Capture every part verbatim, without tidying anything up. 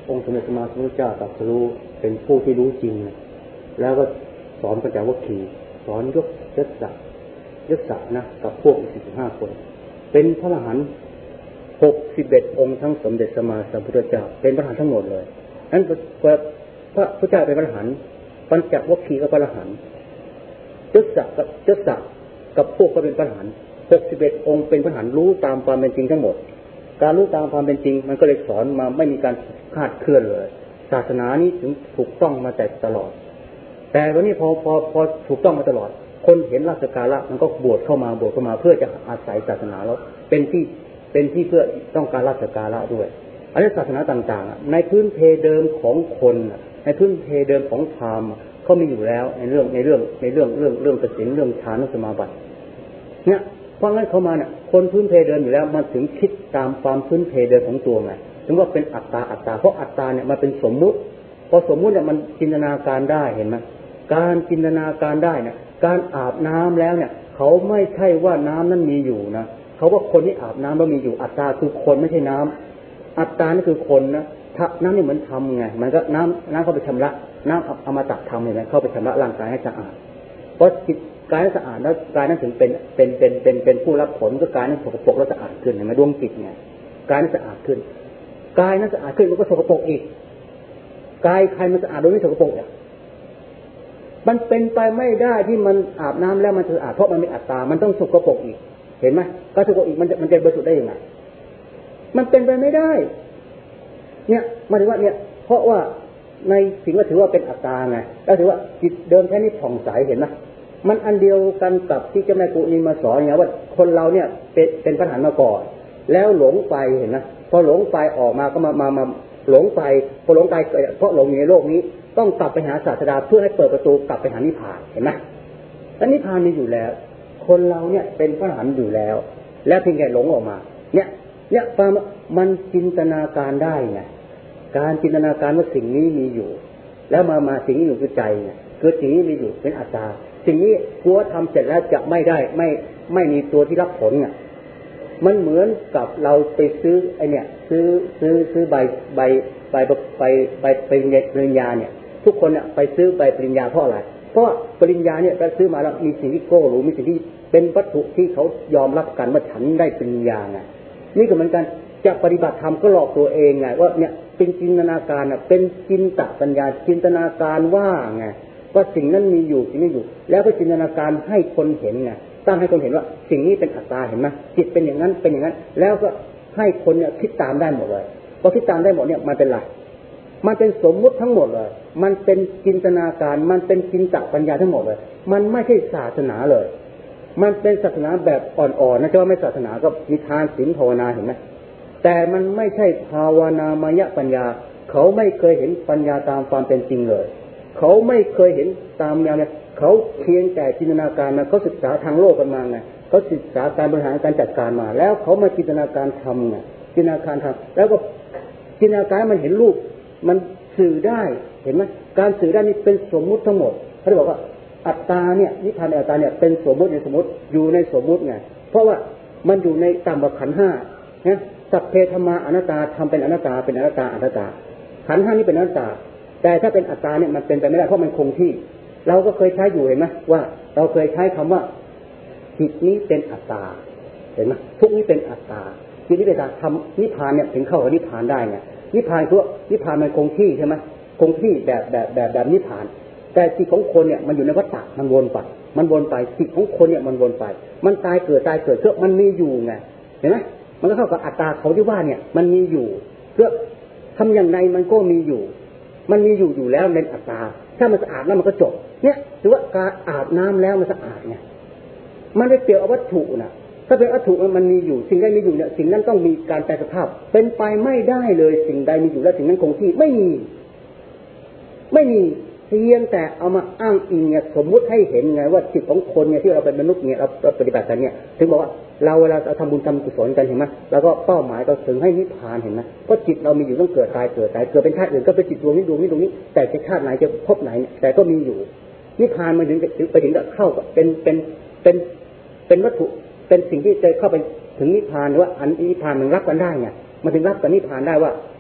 องค์สมเด็จพระสัมมาสัมพุทธเจ้าตรัสรู้เป็นผู้ที่รู้จริงแล้วก็สอนปัญจวัคคีย์สอนยกยศศักดิ์ยศศักดิ์นะกับพวกอีกสี่สิบห้าคนเป็นพระอรหันต์หกสิบเอ็ดองค์ทั้งสมเด็จสัมมาสัมพุทธเจ้าเป็นพระอรหันต์ทั้งหมดเลยนั้นพระพุทธเจ้าเป็นพระอรหันต์ปัญจวัคคีย์ก็พระอรหันต์ยศศักดิ์กับยศศักดิ์กับพวกก็เป็นพระอรหันต์หกสิบเอ็ดองค์เป็นพระอรหันต์รู้ตามความเป็นจริงทั้งหมดการรู้ตามความเป็นจริงมันก็เลยสอนมาไม่มีการคลาดเคลื่อนเลยศาสนานี้ถึงถูกต้องมาแต่ตลอดแต่วันนี้พอพอพอถูกต้องมาตลอดคนเห็นราชการะมันก็บวชเข้ามาบวชเข้ามาเพื่อจะอาศัยศาสนาแล้วเป็นที่เป็นที่เพื่อต้องการราชการะด้วยอันนี้ศาสนาต่างๆในพื้นเพเดิมของคนในพื้นเพเดิมของพราหมณ์เขามีอยู่แล้วในเรื่องในเรื่องในเรื่องเรื่องเรื่องกสิณเรื่องฌานสมาบัติเนี่ยเพราะงั้นเขามาเนี่ยคนพื้นเพเดิมอยู่แล้วมันถึงคิดตามความพื้นเพเดิมของตัวไงถึงว่าเป็นอัตตาอัตตาเพราะอัตตาเนี่ยมันเป็นสมมุติพอสมมุติเนี่ยมันจินตนาการได้เห็นไหมการจินตนาการได้เนี่ยการอาบน้ำแล้วเนี่ยเขาไม่ใช่ว่าน้ำนั้นมีอยู่นะเขาว่าคนที่อาบน้ำแล้วมีอยู่อัตตาคือคนไม่ใช่น้ำอัตตานี่คือคนนะน้ำนี่เหมือนทำไงมันก็น้ำน้ำเข้าไปชำระน้ำอมตะทำเห็นไหมเข้าไปชำระร่างกายให้สะอาดเพราะจิตกายนั้นสะอาดแล้วกายนั้นถึงเป็นเป็นเป็นเป็นเป็นผู้รับผลก็กายนั้นสกปรกแล้วสะอาดขึ้นเห็นไหมดวงจิตไงกายนั้นสะอาดขึ้นกายนั้นสะอาดขึ้นมันก็สกปรกอีกกายใครมันสะอาดโดยไม่สกปรกอ่ะมันเป็นไปไม่ได้ที่มันอาบน้ำแล้วมันสะอาดเพราะมันมีอัตตามันต้องสกปรกอีกเห็นไหมก็สกปรกอีกมันจะมันจะบริสุทธิ์ได้ยังไงมันเป็นไปไม่ได้เนี่ยหมายถึงว่าเนี่ยเพราะว่าในสิ่งว่าถือว่าเป็นอัตตาไงแล้วถือว่าจิตเดิมแค่นี้ผ่องใสเห็นไหมมันอันเดียวกันกับที่เจ้าแม่กุณีมาสอนไงว่าคนเราเนี่ยเป็นเป็นพระอรหันต์มาก่อนแล้วหลงไปเห็นไหมพอหลงไปออกมาก็มามามาหลงไปพอหลงไปเพราะหลงอยู่ในโลกนี้ต้องกลับไปหาศาสดาเพื่อให้เปิดประตูกลับไปหานิพพานเห็นไหมแล้วนิพพานมีอยู่แล้วคนเราเนี่ยเป็นพระอรหันต์อยู่แล้วแล้วเพียงแค่หลงออกมาเนี่ยเนี่ยมันจินตนาการได้ไงการจินตนาการว่าสิ่งนี้มีอยู่แล้วมามาสิ่งนี้อยู่คือใจไงคือสิ่งนี้มีอยู่เป็นอัตตาสิ่งนี้กลัวทำเสร็จแล้วจะไม่ได้ไม่ไม่มีตัวที่รับผลไงมันเหมือนกับเราไปซื้อไอเนี่ยซื้อซื้อซื้อใบใบใบใบใบปริญญาเนี่ยทุกคนเนี่ยไปซื้อใบปริญญาเพราะอะไรเพราะปริญญาเนี่ยไปซื้อมาแล้วมีสิ่งที่โก้หรือมีสิ่งที่เป็นวัตถุที่เขายอมรับกันว่าฉันได้ปริญญาไงนี่ก็เหมือนกันจะปฏิบัติธรรมก็หลอกตัวเองไงว่าเนี่ยเป็นจินตนาการอ่ะเป็นจินตปัญญาจินตนาการว่าไงว่าสิ่งนั้นมีอยู่สิ่งนี้อยู่แล้วก็จินตนาการให้คนเห็นไงตั้งให้คนเห็นว่าสิ่งนี้เป็นอัตตาเห็นไหมจิตเป็นอย่างนั้นเป็นอย่างนั้นแล้วก็ให้คนเนี่ยคิดตามได้หมดเลยพอคิดตามได้หมดเนี่ยมันเป็นไรมันเป็นสมมุติทั้งหมดเลยมันเป็นจินตนาการมันเป็นจินตปัญญาทั้งหมดเลยมันไม่ใช่ศาสนาเลยมันเป็นศาสนาแบบอ่อนๆนะจะว่าไม่ศาสนาก็มีทานศีลภาวนาเห็นไหมแต่มันไม่ใช่ภาวนามยปัญญาเขาไม่เคยเห็นปัญญาตามความเป็นจริงเลยเขาไม่เคยเห็นตามแนวเนี่ยเขาเพียงแต่จินตนาการมาเขาศึกษาทางโลกกันมาไงเขาศึกษาการบริหารการจัดการมาแล้วเขามาจินตนาการทำไงจินตนาการทำแล้วก็จินตนาการมันเห็นรูปมันสื่อได้เห็นไหมการสื่อได้นี่เป็นสมมุติทั้งหมดเขาบอกว่าอัตตาเนี่ยนิพพานในอัตตาเนี่ยเป็นสมมุติในสมมุติอยู่ในสมมุติไงเพราะว่ามันอยู่ในตามขันธ์ห้านะสัพเพธรรมาอนัตตาทำเป็นอนัตตาเป็นอนัตตาอนัตตาขันธ์ห้านี่เป็นอนัตตาแต่ถ้าเป็นอัตตาเนี่ยมันเป็นไปไม่ได้เพราะมันคงที่เราก็เคยใช้อยู่เห็นไหมว่าเราเคยใช้คำว่าจิตนี้เป็นอัตตาเห็นไหมทุกนี้เป็นอัตตาจิตนี้เป็นอัตตาทำนิพพานเนี่ยถึงเข้ากับนิพพานได้ไงนิพพานคือนิพพานมันคงที่ใช่ไหมคงที่แบบแบบแบบแบบนิพพานแต่จิตของคนเนี่ยมันอยู่ในวัฏฏะมันวนไปมันวนไปจิตของคนเนี่ยมันวนไปมันตายเกิดตายเกิดเพื่อมันมีอยู่ไงเห็นไหมมันก็เข้ากับอัตตาเขาที่ว่าเนี่ยมันมีอยู่เพื่อทำอย่างไรมันก็มีอยู่มันมีอยู่อยู่แล้วในอัตตาถ้ามันสะอาดแล้วมันก็จบเนี่ยถือว่าการอาบน้ำแล้วมันสะอาดไงมันไม่เกี่ยวกับวัตถุนะถ้าเป็นวัตถุมันมีอยู่สิ่งใดมีอยู่เนี่ยสิ่งนั้นต้องมีการแปรสภาพเป็นไปไม่ได้เลยสิ่งใดมีอยู่แล้วสิ่งนั้นคงที่ไม่มีไม่มีเพียงแต่เอามาอ้างอิงเนี่ยสมมุติให้เห็นไงว่าจิตของคนเนี่ยที่เราเป็นมนุษย์เนี่ยเราปฏิบัติกันเนี่ยถึงบอกว่าเราเวลาเราทำบุญทำกุศลกันเห็นไหมแล้วก็เป้าหมายก็ถึงให้นิพพานเห็นไหมเพราะจิตเรามีอยู่ต้องเกิดตายเกิดตายเกิดเป็นชาติอื่นก็เป็นจิตดวงนี้ดวงนี้ดวงนี้แต่จะชาติไหนจะพบไหนแต่ก็มีอยู่นิพพานมันถึงจะไปถึงกับเข้ากับเป็นเป็นเป็นเป็นวัตถุเป็นสิ่งที่จะเข้าไปถึงนิพพานหรือว่าอันนิพพานมันรับกันได้ไงมันถึงรับกับนิพพานได้ว่า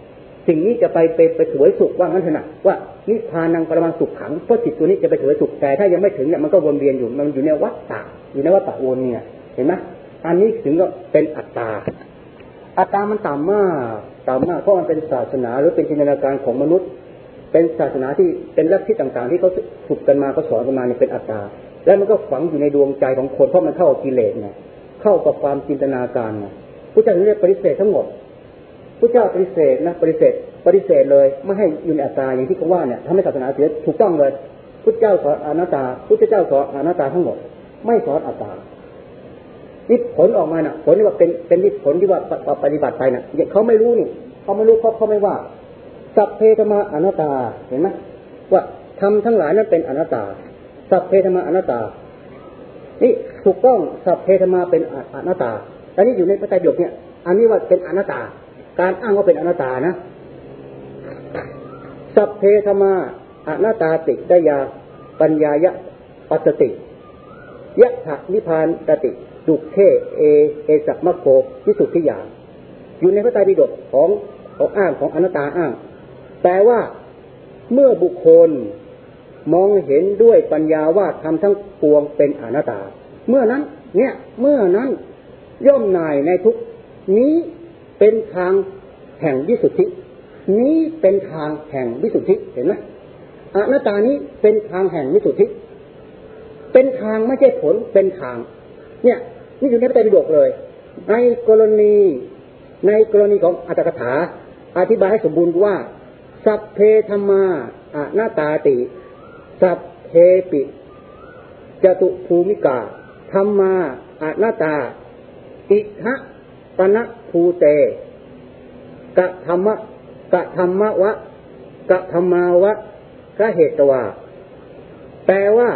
สิ่งนี้จะไปไปไปเสวยสุขว่างั้นเถอะนะว่านิพพานังปรมังสุขขังเพราะจิตตัวนี้จะไปเสวยสุขแต่ถ้ายังไม่ถึงเนี่ยมันก็วนเวียนอยู่มันอยู่ในวัฏฏะอยู่ในวัฏฏะวนเนี่ยเห็นไหมอันนี้ถึงก็เป็นอัตตาอัตตามันต่ำมากต่ำมากเพราะมันเป็นศาสนาหรือเป็นจินตนาการของมนุษย์เป็นศาสนาที่เป็นลัทธิต่างๆที่เขาฝึกกันมาเขาสอนกันมาเนี่ยเป็นอัตตาแล้วมันก็ฝังอยู่ในดวงใจของคนเพราะมันเข้ากับกิเลสไงเข้ากับความจินตนาการไงพระเจ้าเรียกปฏิเสธทั้งหมดพระเจ้าปฏิเสธนะปฏิเสธปฏิเสธเลยไม่ให้อยู่ในอัตตาอย่างที่เขาว่าเนี่ยทำให้ศาสนาเสียถูกต้องเลยพระเจ้าสอนอนัตตาพระเจ้าสอนอนัตตาทั้งหมดไม่สอนอัตตานี่ผลออกมาน่ะผลที่ว่าเป็นเป็นนี่ผลที่ว่าปฏิบัติไปน่ะเขาไม่รู้นี่เขาไม่รู้เขาเขาไม่ว่าสัพเพธรรมาอนัตตาเห็นไหมว่าธรรมทั้งหลายนั้นเป็นอนัตตาสัพเพธรรมาอนัตตานี่ถูกต้องสัพเพธรรมาเป็นอนัตตาแต่นี่อยู่ในพระไตรปิฎกเนี่ยอันนี้ว่าเป็นอนัตตาการอ้างว่าเป็นอนัตตานะสัพเพธรรมาอนัตตาติดยาปัญญายะปัสสติยะถะนิพพานตติดุเขเอเอสัมมโควิสุทธิญาณอยู่ในพระไตรปิฎกของของอ้างของอนัตตาอ้างแต่ว่าเมื่อบุคคลมองเห็นด้วยปัญญาว่าธรรมทั้งปวงเป็นอนัตตาเมื่อนั้นเนี่ยเมื่อนั้นย่อมนายในทุกนี้เป็นทางแห่งวิสุทธินี้เป็นทางแห่งวิสุทธิเห็นไหมอนัตตานี้เป็นทางแห่งวิสุทธิเป็นทางไม่ใช่ผลเป็นทางเนี่ยนี่อยู่ในพระไตรปิฎกเลยในกรณีในกรณีของอัตถกถาอธิบายให้สมบูรณ์ว่าสัพเพธรรมาอนัตตาติสัพเพปิจตุภูมิกาธรรมาอนัตตาอิทะปนะภูเตกะธรรมะกะธรรมะวะกะธรรมาวะกะเหตวาแปลว่า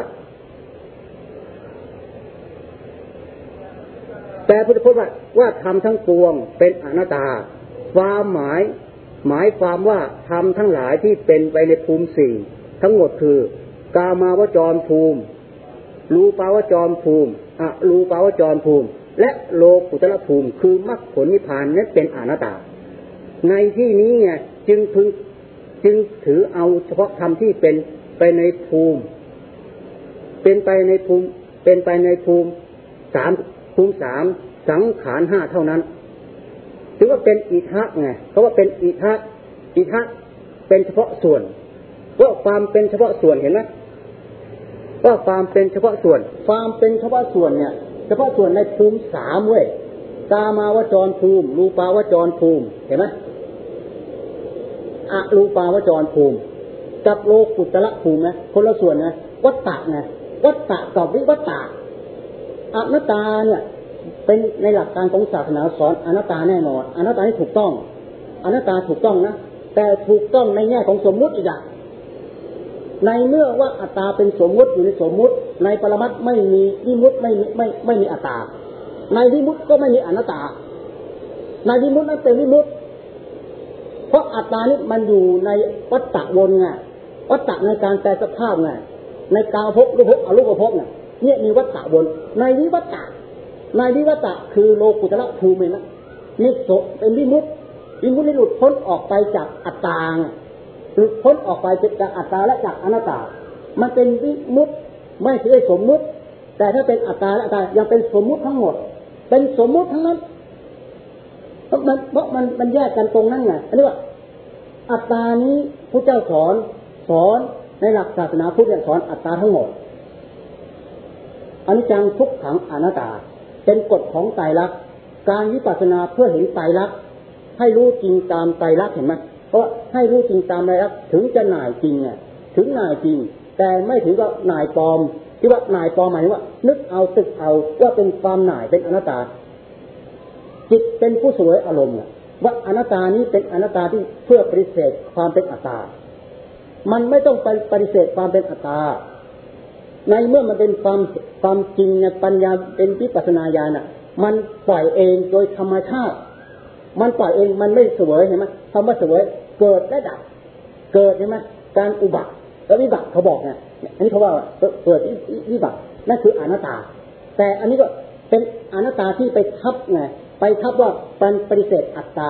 แต่พุทธพจน์ว่าว่าธรรมทั้งปวงเป็นอนัตตาความหมายหมายความว่าธรรมทั้งหลายที่เป็นไปในภูมิสี่ทั้งหมดคือกามาวจรภูมิรูปาวจรภูมิอรูปาวจรภูมิและโลกุตตรภูมิคือมรรคผลนิพพานนั้นเป็นอนัตตาในที่นี้ไงจึงพึงจึงถือเอาเฉพาะธรรมที่เป็นไปในภูมิเป็นไปในภูมิเป็นไปในภูมิสามภูมิสามสังขารห้าเท่านั้นถือว่าเป็นอิทะไงเขาว่าเป็นอิทะอิทะเป็นเฉพาะส่วนว่าความเป็นเฉพาะส่วนเห็นไหมว่าความเป็นเฉพาะส่วนความเป็นเฉพาะส่วนเนี่ยเฉพาะส่วนในภูมิสามเว้ยกามาวจรภูมิรูปาวจรภูมิเห็นไหมอรูปาวจรภูมิกับโลกุตตรภูมินะคนละส่วนนะวัฏฏะไงวัฏฏะกับวิวัฏฏะอนัตตาเนี่ยเป็นในหลักการของศาสนาสอนอนัตตาแน่นอนอนัตตาที่ถูกต้องอนัตตาถูกต้องนะแต่ถูกต้องในแง่ของสมมุติอีกอย่างในเมื่อว่าอัตตาเป็นสมมุติอยู่ในสมมุติในปรมัตถ์ไม่มีวิมุตติไม่มีไม่ไม่มีอัตตาในวิมุตติก็ไม่มีอนัตตาในวิมุตตินั้นเป็นวิมุตติเพราะอัตตานี้มันอยู่ในวัฏฏะวนไงวัฏฏะในการแปลสภาพไงในกามภพรูปภพอรูปภพเนี่ยเนี่ยมีวัฏฏะวนในวิวัฏฏะในวิวัฏฏะคือโลกุตตรภูมินะนี่โสเป็นวิมุตติวิมุตติหลุดพ้นออกไปจากอัตตาหลุดพ้นออกไปจากอัตตาและจากอนัตตามันเป็นวิมุตติไม่ใช่สมมุติแต่ถ้าเป็นอัตตาและอัตตายังเป็นสมมุติทั้งหมดเป็นสมมุติทั้งนั้นเพราะมันเพราะมันมันแยกกันตรงนั้นไงอันนี้ว่าอัตตานี้พระเจ้าสอนสอนในหลักศาสนาพุทธเนี่ยสอนอัตตาทั้งหมดอนิจจังทุกขังอนัตตาเป็นกฎของไตรลักษณ์การวิปัสสนาเพื่อเห็นไตรลักษณ์ให้รู้จริงตามไตรลักษณ์เห็นไหมเพราะให้รู้จริงตามไตรลักษณ์ถึงจะหน่ายจริงเนี่ยถึงหน่ายจริงแต่ไม่ถึงกับหน่ายปลอมที่ว่าหน่ายปลอมหมายว่านึกเอาตึกเอาว่าเป็นความหน่ายเป็นอนัตตาจิตเป็นผู้เสวยอารมณ์ว่าอนัตตานี้เป็นอนัตตาที่เพื่อปฏิเสธความเป็นอัตตามันไม่ต้องไปปฏิเสธความเป็นอัตตาในเมื่อมันเป็นความความจริงในปัญญาเป็นวิปัสสนาญาณน่ะมันปล่อยเองโดยธรรมชาติมันปล่อยเองมันไม่เสวยเห็นไหมคำว่าเสวยเกิดและดับเกิดใช่ไหมการอุบัติและวิบัติเขาบอกไงอันนี้เขาว่าเกิดวิบัตินั่นคืออนัตตาแต่อันนี้ก็เป็นอนัตตาที่ไปทับไงไปทับว่าเป็นปฏิเสธอัตตาไง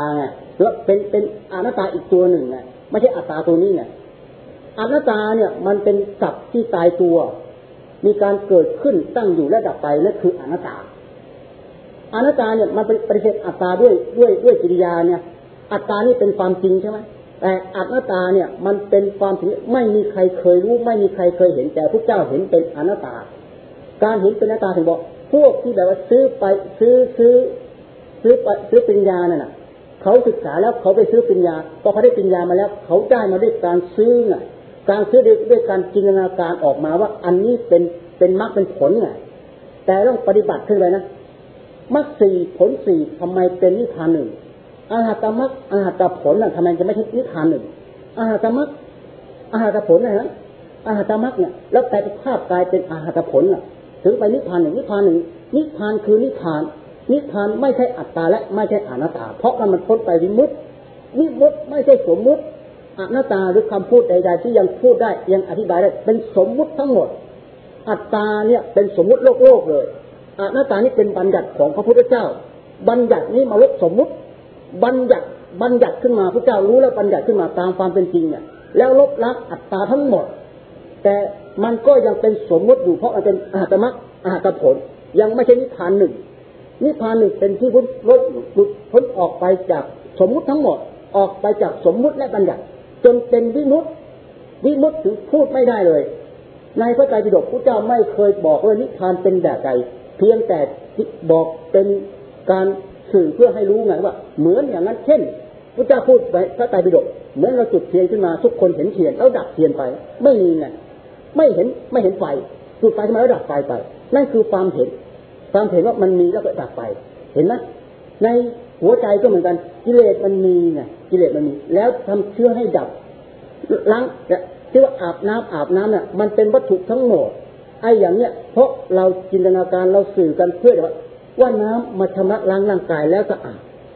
แล้วเป็นเป็นอนัตตาอีกตัวหนึ่งไงไม่ใช่อัตตาตัวนี้ไงอนัตตาเนี่ยมันเป็นศัพท์ที่ตายตัวมีการเกิดขึ้นตั้งอยู่และดับไปนั่นคืออนัตตาอนัตตาเนี่ยมันเป็นปฏิเสธอัตตาด้วยด้วยด้วยกิริยาเนี่ยอัตตานี่เป็นความจริงใช่ไหมแต่อนัตตาเนี่ยมันเป็นความจริงไม่มีใครเคยรู้ไม่มีใครเคยเห็นแต่พระเจ้าเห็นเป็นอนัตตาการเห็นเป็นอนัตตาถึงบอกพวกที่แบบว่าซื้อไปซื้อซื้อซื้อไปซื้อปัญญานั่นน่ะเขาศึกษาแล้วเขาไปซื้อปัญญาพอเขาได้ปัญญามาแล้วเขาได้มาด้วยการซื้อไงการซื้อด้วยด้วยการจินตนาการออกมาว่าอันนี้เป็นเป็นมรรคเป็นผลไงแต่ต้องปฏิบัติขึ้นไปนะมรรคสี่ผลสี่ทำไมเป็นนิพพานหนึ่งอรหัตมรรคอรหัตผลน่ะทำไมจะไม่ใช่นิพพานหนึ่งอรหัตมรรคอรหัตผลนะฮะอรหัตมรรคเนี่ยแล้วแต่ภาพกลายเป็นอรหัตผลน่ะถึงไปนิพพานหนึ่งนิพพานหนึ่งนิพพานคือนิพพานนิพพานไม่ใช่อัตตาและไม่ใช่อนัตตาเพราะมันมันพ้นไปวิมุตติวิมุตติไม่ใช่สมมุติอนัตตาหรือคำพูดใดๆที่ยังพูดได้ยังอธิบายได้เป็นสมมุติทั้งหมดอัตตาเนี่ยเป็นสมมุติโลกโลกเลยอนัตตานี่เป็นบัญญัติของพระพุทธเจ้าบัญญัตินี้มาลบสมมุติบัญญัติบัญญัติขึ้นมาพระเจ้ารู้แล้วบัญญัติขึ้นมาตามความเป็นจริงเนี่ยแล้วลบล้างอัตตาทั้งหมดแต่มันก็ยังเป็นสมมุติอยู่เพราะมันเป็นอหัตมรรคอหัตผลยังไม่ใช่นิพพานหนึ่งนิพพานหนึ่งเป็นที่พ้นลดหลุดพ้นออกไปจากสมมุติทั้งหมดออกไปจากสมมุติและบัญญัติจนเป็นวิมุตติวิมุตติถึงพูดไม่ได้เลยในพระไตรปิฎกพระเจ้าไม่เคยบอกว่านิพพานเป็นแบบใดเพียงแต่บอกเป็นการสื่อเพื่อให้รู้ไงว่าเหมือนอย่างนั้นเช่นพระเจ้าพูดไปพระไตรปิฎกเหมือนเราจุดเทียนขึ้นมาทุกคนเห็นเทียนแล้วดับเทียนไปไม่มีไงไม่เห็นไม่เห็นไฟจุดไฟขึ้นมาแล้วดับไฟไปนั่นคือความเห็นความเห็นว่ามันมีแล้วก็ดับไปเห็นไหมในหัวใจก็เหมือนกันกิเลสมันมีไงกิเลสมันมีแล้วทำเชื้อให้ดับล้างที่ว่าอาบน้ำอาบน้ำเนี่ยมันเป็นวัตถุทั้งหมดไอ้อย่างเนี้ยเพราะเราจินตนาการเราสื่อกันเพื่อว่าว่าน้ำมาชำระล้างร่างกายแล้วสะอาด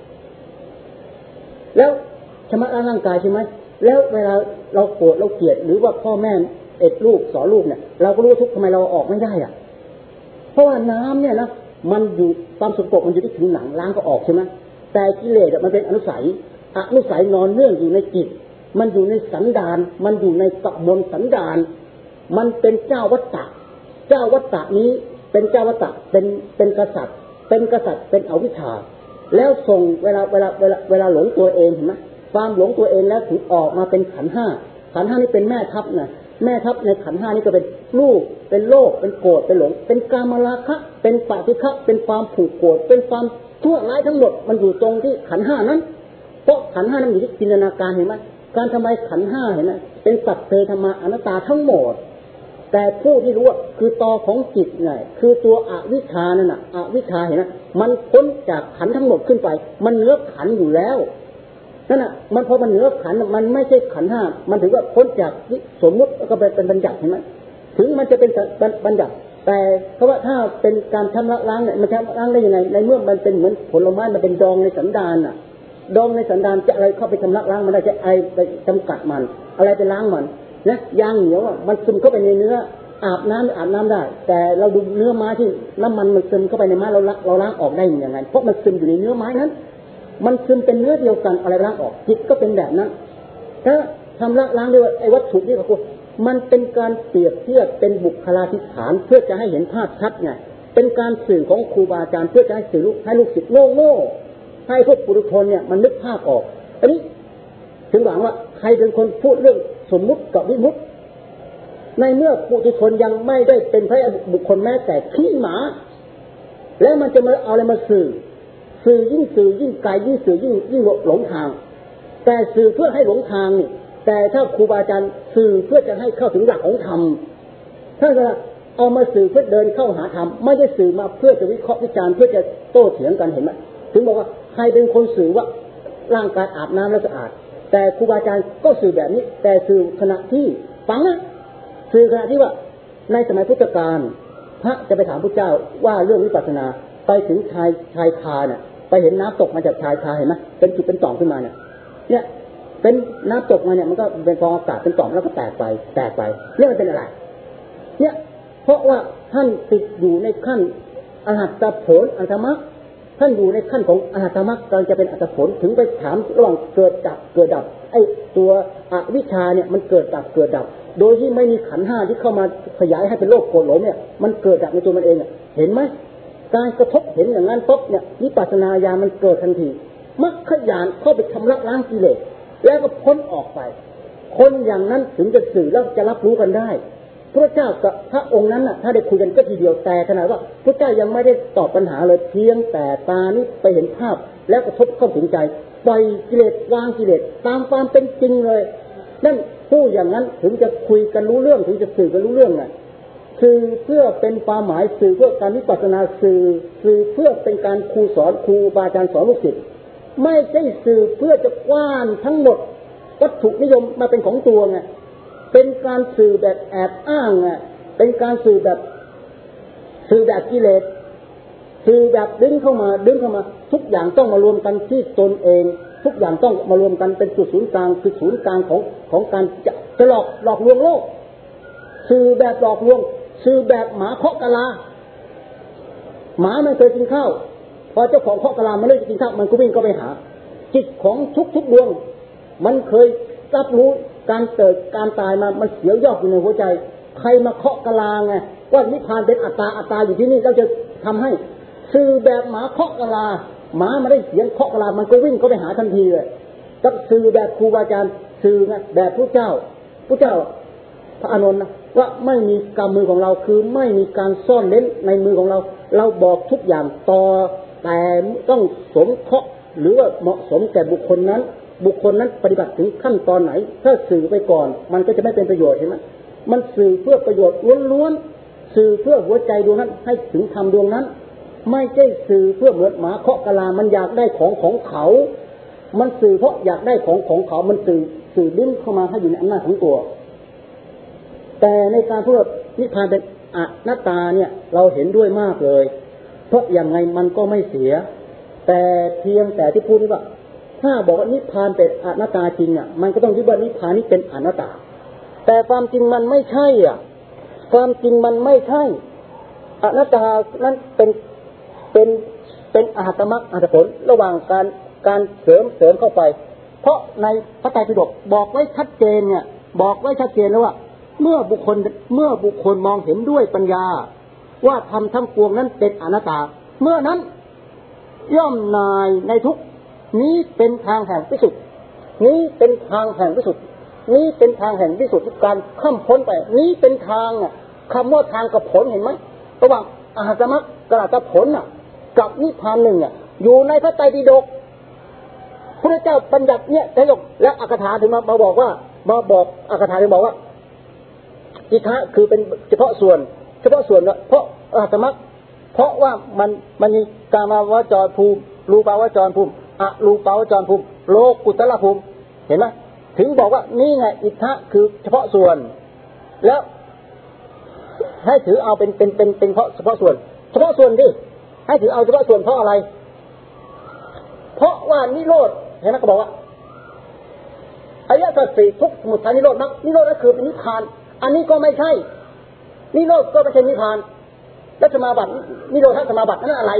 แล้วชำระล้างร่างกายใช่ไหมแล้วเวลาเราโกรธเราเกลียดหรือว่าพ่อแม่เอ็ดลูกสอนลูกเนี่ยเราก็รู้ทุกข์ทำไมเราออกไม่ได้อ่ะเพราะว่าน้ำเนี่ยนะมันอยู่ความสกปรกมันอยู่ที่ผิวหนังล้างก็ออกใช่ไหมแต่กิเลสมันเป็นอนุสัยอนุสัยนอนเนื่องอยู่ในจิตมันอยู่ในสันดานมันอยู่ในกมลสันดานมันเป็นเจ้าวัฏฏะเจ้าวัฏฏะนี้เป็นเจ้าวัฏฏะเป็นเป็นกษัตริย์เป็นกษัตริย์เป็นอวิชชาแล้วส่งเวลาเวลาเวลาเวลาหลงตัวเองเห็นไหมความหลงตัวเองแล้วถึงออกมาเป็นขันธ์ห้าขันธ์ห้านี่เป็นแม่ทัพไงแม่ทัพในขันธ์ห้านี่ก็เป็นลูกเป็นโลภเป็นโกรธเป็นหลงเป็นกามราคะเป็นปฏิฆะเป็นความผูกโกรธเป็นความชั่วร้ายทั้งหมดมันอยู่ตรงที่ขันธ์ห้านั้นเพราะขันธ์ห้านั้นอยู่ที่จินตนาการเห็นไหมการทำไมขันธ์ห้าเห็นไหมเป็นสัพเพธรรมะอนัตตาทั้งหมดแต่ผู้ที่รู้ว่าคือตอของจิตไงคือตัวอวิชชานั่นน่ะอวิชชาเห็นไหมมันพ้นจากขันธ์ทั้งหมดขึ้นไปมันเหนือขันธ์อยู่แล้วนั่นน่ะมันพอมันเหนือขันธ์มันไม่ใช่ขันธ์ห้ามันถือว่าพ้นจากสมมุติก็เป็นบัญญัติเห็นไหมถึงมันจะเป็นบัญญัติแต่เพราะว่าถ้าเป็นการชำระล้างเนี่ยมันชำระล้างได้ยังไงในเมื่อมันเป็นเหมือนผลไม้มันเป็นดองในสันดานน่ะดองในสันดานจะอะไรเข้าไปชำระล้างมันได้จะไอไปจำกัดมันอะไรไปล้างมันนะยางเหนียวอ่ะมันซึมเข้าไปในเนื้ออาบน้ำอาบน้ำได้แต่เราดูเนื้อไม้ที่น้ำมันมันซึมเข้าไปในไม้เราเราล้างออกได้ยังไงเพราะมันซึมอยู่ในเนื้อไม้นั้นมันซึมเป็นเนื้อเดียวกันอะไรล้างออกจิตก็เป็นแบบนั้นถ้าชำระล้างด้วยไอ้วัตถุนี่ก็คือมันเป็นการเปรียบเทียบเป็นบุคลาธิฐานเพื่อจะให้เห็นภาพชัดไงเป็นการสื่อของครูบาอาจารย์เพื่อจะให้สื่อลูกให้ลูกศิษย์โง่ๆให้พวกปุถุชนเนี่ยมันนึกภาพออกอันนี้ถึงหวังว่าใครเป็นคนพูดเรื่องสมมุติกับวิมุตติในเมื่อปุถุชนยังไม่ได้เป็นพระบุคคลแม้แต่ขี้หมาแล้วมันจะมาเอาอะไรมาสื่อสื่อยิ่งสื่อยิ่งไกลยิ่งสื่อยิ่งยิ่งหลงทางแต่สื่อเพื่อให้หลงทางนี่แต่ถ้าครูบาอาจารย์สื่อเพื่อจะให้เข้าถึงหลักของธรรมถ้าจะเอามาสื่อเพื่อเดินเข้าหาธรรมไม่ได้สื่อมาเพื่อจะวิเคราะห์วิจารณ์เพื่อจะโต้เถียงกันเห็นไหมถึงบอกว่าใครเป็นคนสื่อว่าร่างกายอาบน้ำแล้วสะอาดแต่ครูบาอาจารย์ก็สื่อแบบนี้แต่สื่อขณะที่ฟังนะสื่อขณะที่ว่าในสมัยพุทธกาลพระจะไปถามพระเจ้าว่าเรื่องวิปัสสนาไปถึงชายชายคาเนี่ยไปเห็นน้ำตกมาจากชายคาเห็นไหมเป็นจุดเป็นต่อมขึ้นมาเนี่ยเนี่ยเป็นน้ำตกมาเนี่ยมันก็เป็นฟองอากาศเป็นต่อมแล้วก็แตกไปแตกไปเนี่ยมันเป็นอะไรเนี่ยเพราะว่าท่านติดอยู่ในขั้นอรหัตผลอรหัตมรรคท่านอยู่ในขั้นของอรหัตมรรคกำลังจะเป็นอรหัตผลถึงไปถามระหว่างเกิดดับเกิดดับไอ้ตัวอวิชชาเนี่ยมันเกิดดับเกิดดับโดยที่ไม่มีขันธ์ห้าที่เข้ามาขยายให้เป็นโลกโกรธหลงเนี่ยมันเกิดดับในตัวมันเองเห็นไหมการกระทบเห็นอย่างนั้นปุ๊บเนี่ยวิปัสสนาญาณมันเกิดทันทีมรรคญาณเข้าไปชำระล้างกิเลสแล้วก็พ้นออกไปคนอย่างนั้นถึงจะสื่อแล้วจะรับรู้กันได้พระเจ้ากับพระองค์นั้นน่ะถ้าได้คุยกันก็ทีเดียวแต่ขนาดว่าพระเจ้ายังไม่ได้ตอบปัญหาเลยเพียงแต่ตานี้ไปเห็นภาพแล้วกระทบเข้าถึงใจปล่อยกิเลสวางกิเลสตามความเป็นจริงเลยนั่นผู้อย่างนั้นถึงจะคุยกันรู้เรื่องถึงจะสื่อกันรู้เรื่องน่ะคือเพื่อเป็นความหมายสื่อเพื่อการวิปัสสนาสื่อสื่อเพื่อเป็นการครูสอนครูบาอาจารย์สอนลูกศิษย์ไม่ใช่สื่อเพื่อจะกว้านทั้งหมดวัตถุนิยมมาเป็นของตัวไงเป็นการสื่อแบบแอบอ้างไงเป็นการสื่อแบบสื่อแบบกิเลสสื่อแบบดึงเข้ามาดึงเข้ามาทุกอย่างต้องมารวมกันที่ตนเองทุกอย่างต้องมารวมกันเป็นจุดศูนย์กลางคือศูนย์กลางของของการจะจะหลอกหลอกลวงโลกสื่อแบบหลอกลวงสื่อแบบหมาเคาะกะลาหมาไม่เคยกินข้าวพอเจ้าของเคาะกะลามันไม่ได้กินข้าวมันก็วิ่งก็ไปหาจิตของทุกทุกดวงมันเคยรับรู้การเกิดการตายมามันเสียวยอกอยู่ในหัวใจใครมาเคาะกะลาไงว่านิพพานเป็นอัตตาอัตตาอยู่ที่นี่เราจะทำให้สื่อแบบหมาเคาะกะลาหมาไม่ได้เสียงเคาะกะลามันก็วิ่งก็ไปหาทันทีเลยกับสื่อแบบครูบาอาจารย์สื่อไงแบบพระเจ้าพระเจ้าพระอานนท์นะว่าไม่มีกำมือของเราคือไม่มีการซ่อนเล้นในมือของเราเราบอกทุกอย่างต่อแต่ต้องสมเคาะหรือว่าเหมาะสมแก่บุคคลนั้นบุคคลนั้นปฏิบัติถึงขั้นตอนไหนถ้าสื่อไปก่อนมันก็จะไม่เป็นประโยชน์ใช่ไหมมันสื่อเพื่อประโยชน์ล้วนๆสื่อเพื่อหัวใจดวงนั้นให้ถึงธรรมดวงนั้นไม่ใช่สื่อเพื่อเหมือนหมาเคาะกะลามันอยากได้ของของเขามันสื่อเพราะอยากได้ของของเขามันสื่อสื่อดิ้นเข้ามาให้อยู่ในอำนาจของตัวแต่ในการพูดนิพพานเป็นอนัตตาเนี่ยเราเห็นด้วยมากเลยเพราะอย่างไงมันก็ไม่เสียแต่เพียงแต่ที่พูดนี่ว่าถ้าบอกว่านิพพานเป็นอนัตตาจริงอ่ะมันก็ต้องยึดว่านิพพานนี้เป็นอนัตตาแต่ความจริงมันไม่ใช่อ่ะความจริงมันไม่ใช่อนัตตานั้นเป็นเป็นเป็นอรหัตมรรคอรหัตผลระหว่างการการเสริมเสริมเข้าไปเพราะในพระไตรปิฎกบอกไว้ชัดเจนเนี่ยบอกไว้ชัดเจนแล้วว่าเมื่อบุคคลเมื่อบุคคลมองเห็นด้วยปัญญาว่าธรรมทั้งปวงนั้นเป็นอนัตตาเมื่อนั้นย่อมนายในทุกนี้เป็นทางแห่งวิสุทธินี้เป็นทางแห่งวิสุทธินี้เป็นทางแห่งวิสุทธิการข้ามพ้นไปนี้เป็นทางอ่ะคำว่าทางกับผลเห็นไหมระหว่างอรหัตมรรคกับอรหัตผลอ่ะกับนิพพานหนึ่งอ่ะอยู่ในพระไตรปิฎกพระเจ้าบัญญัติเนี่ยไตรปิฎกและอักขถาถึงมามาบอกว่ามาบอกอักขถาถึงบอกว่าอิทธะคือเป็นเฉพาะส่วนเฉพาะส่วนเพราะอรหัตมรรคเพราะว่ามันมันมีกามาวจรภูมิรูปาวจรภูมิอรูปาวจรภูมิโลกุตตรภูมิเห็นไหมถึงบอกว่านี่ไงอิทธะคือเฉพาะส่วนแล้วให้ถือเอาเป็นเป็นเป็นเป็นเพราะเฉพาะส่วนเฉพาะส่วนดิให้ถือเอาเฉพาะส่วนเพราะอะไรเพราะว่านิโรธเห็นไหมก็บอกว่าอริยสัจสี่ทุกสมุทัยนิโรธมรรคนิโรธก็คือเป็นนิพพานอันนี้ก็ไม่ใช่นิโรธก็ไม่ใช่นิพพานแล้วสมาบัตินิโรธสมาบัตินั่นอะไร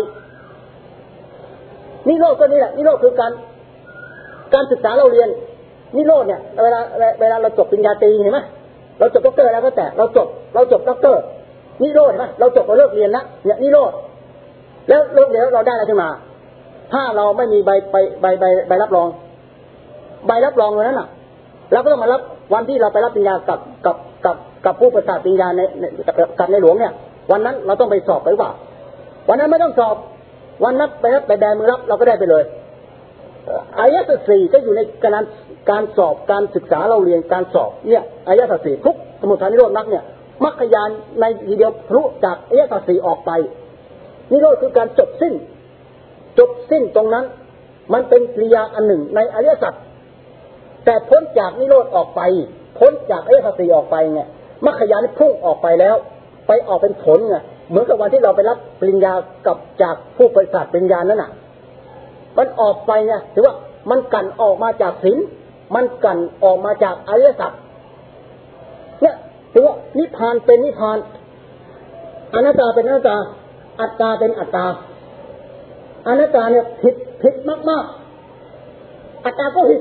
นิโรธก็นี่แหละนิโรธคือการการศึกษาเราเรียนนิโรธเนี่ยเวลาเวลาเราจบปริญญาตรีเห็นไหมเราจบด็อกเตอร์แล้วก็แต่เราจบเราจบด็อกเตอร์นิโรธเห็นไหมเราจบเราเลิกเรียนนะเนี่ยนิโรธแล้วเลิกเรียนแล้วเราได้อะไรขึ้นมาถ้าเราไม่มีใบใบใบใบใบรับรองใบรับรองวันนั้นน่ะเราก็ต้องมารับวันที่เราไปรับปริญญากับกับกับกับผู้ประกาศปริญญาในกับในหลวงเนี่ยวันนั้นเราต้องไปสอบหรือเปล่าวันนั้นไม่ต้องสอบวันนั้นไปรับไปแดมือรับเราก็ได้ไปเลยอริยสัจสี่ก็อยู่ในการการสอบการศึกษาเราเรียนการสอบเนี่ยอริยสัจสี่ทุกสมุทัยนิโรธมรรคเนี่ยมรรคญาณในทีเดียวทะลุจากอริยสัจสี่ออกไปนิโรธคือการจบสิ้นจบสิ้นตรงนั้นมันเป็นกิริยาอันหนึ่งในอริยสัจแต่พ้นจากนิโรธออกไปพ้นจากอริยสัจสี่ออกไปไงมรรคญาณพุ่งออกไปแล้วไปออกเป็นผลไงเหมือนกับวันที่เราไปรับปริญญากับจากผู้ประกาศปริญญานั้นน่ะมันออกไปไงถือว่ามันกันออกมาจากศีลมันกันออกมาจากอริยสัจเนี่ยถือว่านิพพานเป็นนิพพานอนัตตาเป็นอนัตตาอัตตาเป็นอัตตาอนัตตาเนี่ยผิดผิดมากๆอัตตาก็ผิด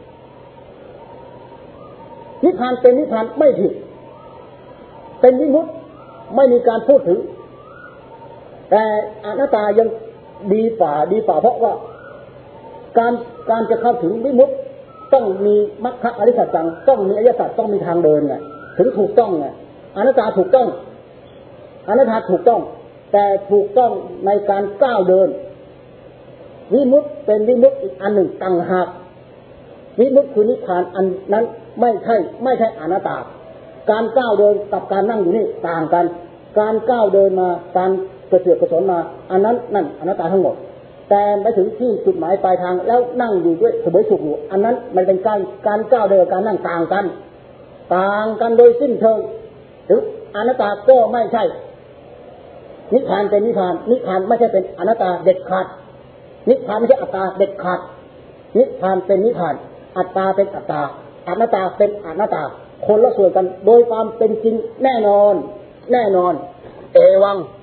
นิพพานเป็นนิพพานไม่ผิดเป็นวิมุตติไม่มีการพูดถึงแต่อนัตตายังดีฝ่าดีฝ่าเพราะว่าการการจะเข้าถึงวิมุตติต้องมีมรรคอริยสัจจังต้องมีอริยสัจต้องมีทางเดินไงถึงถูกต้องไงอนัตตาถูกต้องอนัตตาถูกต้องแต่ถูกต้องในการก้าวเดินวิมุตติเป็นวิมุตติอีกอันหนึ่งต่างหากวิมุตติคือนิพพานอันนั้นไม่ใช่ไม่ใช่อนัตตาการก้าวเดินกับการนั่งอยู่นี่ต่างกันการก้าวเดินมาการกระเสือกกระสนมาอันนั้นนั่นอนัตตาทั้งหมดแต่ไปถึงที่จุดหมายปลายทางแล้วนั่งอยู่ด้วยสบายสุขอยู่อันนั้นมันเป็นการการก้าวเดินการนั่งต่างกันต่างกันโดยสิ้นเชิงถึงอนัตตาก็ไม่ใช่นิพพานเป็นนิพพานนิพพานไม่ใช่เป็นอนัตตาเด็ดขาดนิพพานไม่ใช่อัตตาเด็ดขาดนิพพานเป็นนิพพานอัตตาเป็นอัตตาอนัตตาเป็นอนัตตาคนละส่วนกันโดยความเป็นจริงแน่นอนแน่นอนเอวัง